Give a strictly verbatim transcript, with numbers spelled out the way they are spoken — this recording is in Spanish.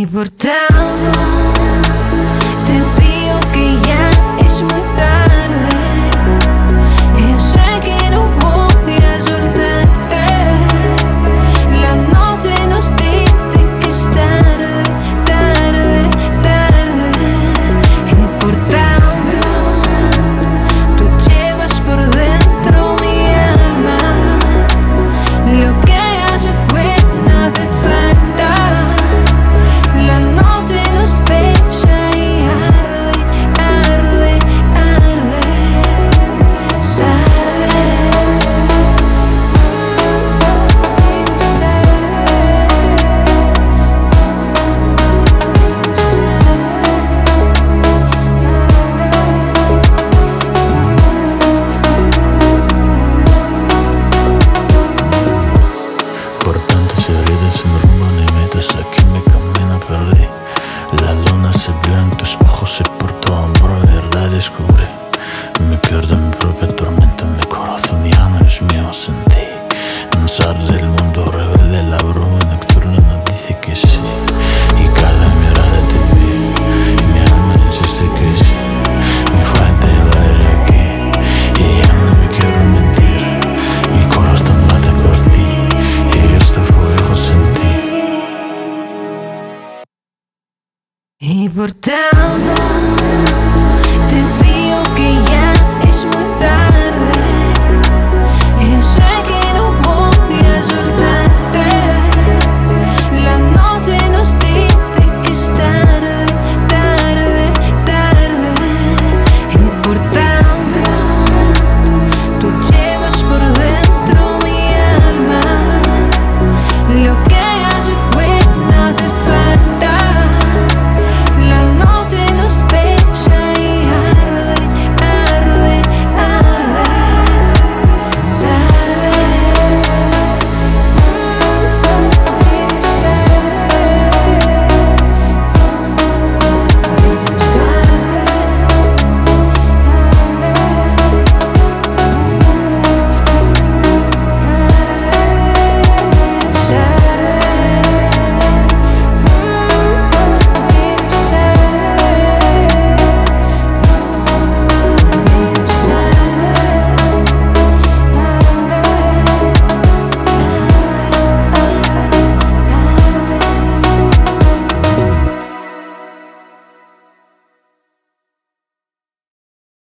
Y por tanto te digo que ya es muy tarde. Yo sé que no voy a soltarte. La noche nos dice que es tarde, tarde, tarde. Y por tanto tú llevas por dentro mi alma. Lo que hace fue no hace falta. La noche nos pesa y arde, arde, arde, Por tantas heridas sin rumbo ni metas, aquí mi camino perdí. La luna se vio en tus ojos y por tu hombro verdad descubrí. Me pierdo en mi propia tormenta, mi corazón ya no es mío sin ti. Nos arde el mundo rebelde, la bruma nocturna nos dice que sí. Y cada mirada te vi, y mi alma insiste que sí. Me falta el aire aquí, y ya no me quiero mentir. Mi corazón late por ti, y yo estoy fuego sin ti. y por tanto